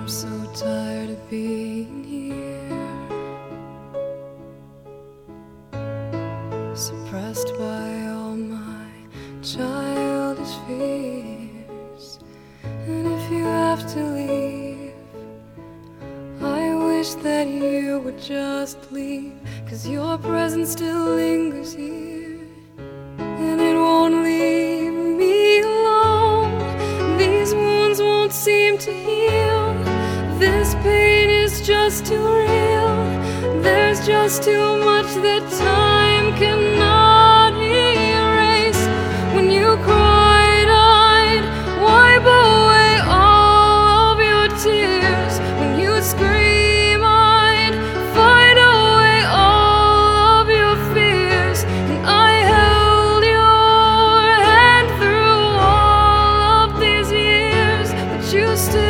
I'm so tired of being here, suppressed by all my childish fears. And if you have to leave, I wish that you would just leave, 'cause your presence still lingers here, and it won't leave me alone. These wounds won't seem to heal. This pain is just too real. There's just too much that time cannot erase. When you cried, I'd wipe away all of your tears. When you scream, I'd fight away all of your fears. And I held your hand through all of these years, but you still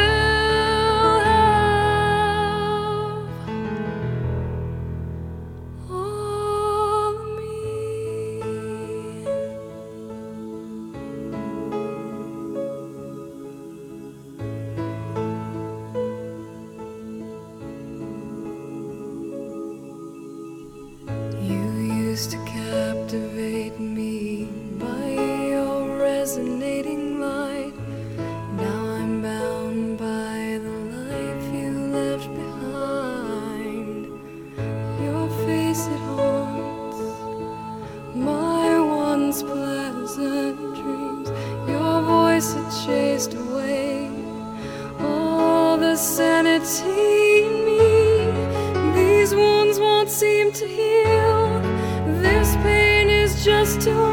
to captivate me by your resonating light. Now I'm bound by the life you left behind. Your face, it haunts my once pleasant dreams. Your voice, it chased away all the sanity in me. These wounds won't seem to heal. This pain is just too